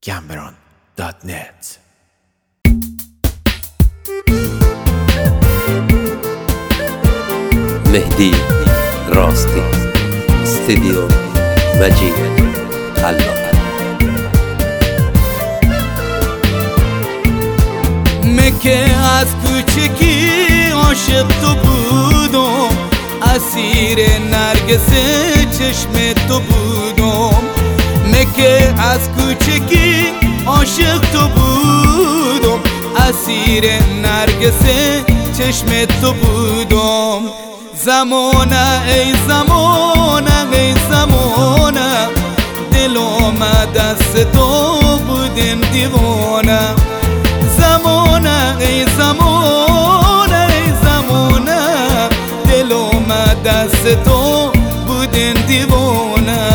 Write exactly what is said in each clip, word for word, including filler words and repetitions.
گمبران دات نت. مهدی راستی استودیو مجید خلاق. مکه از کوچکی عاشق تو بودم، اسیر نرگس چشم تو بودم. مکه از کوچکی عاشق تو بودم، اسیر نرگس چشم تو بودم. زمانه ای زمانه ای زمانه، دلم دست تو بودم دیوانه. زمانه ای زمانه ای زمانه، دلم دست تو بودم دیوانه.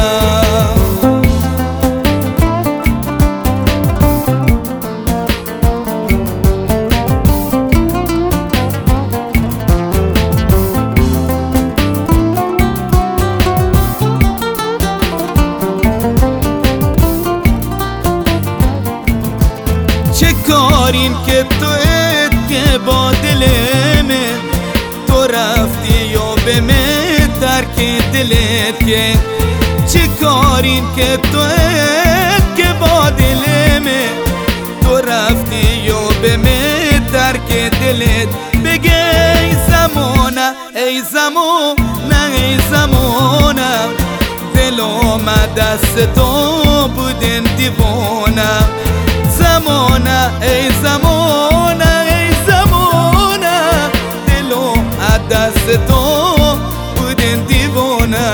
چه کارین که تو ات که با دل من، تو رفتی یا به من ترک دلت که. چه کارین که تو ات که با دل من، تو رفتی یا به من ترک دلت. بگه ای زمانه ای زمانه ای زمانه، دلم دست تو بودن دیوانه. زمانه ای زمانه ای زمانه، دلو دست تو بودن دیوانه.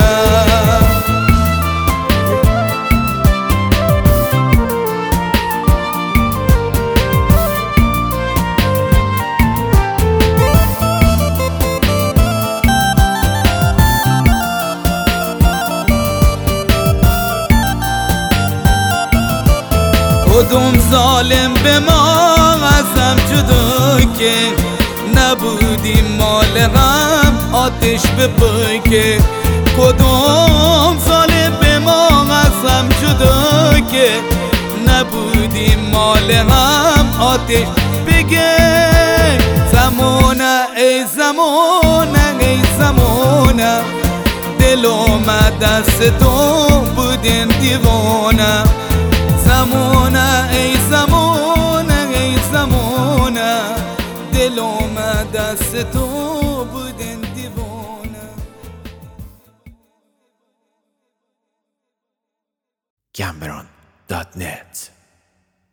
کدوم ظالم به ما ازم جدا که، نبودی مال غم آتش بپای که. کدوم ظالم به ما ازم جدا که، نبودی مال غم آتش بگه. زمانه ای زمانه ای زمانه، دلم دست تو بودن دیوانه. زمانه ای زمانه ای زمانه، دلم دست تو بودن دیوانه. گمبران دات نت.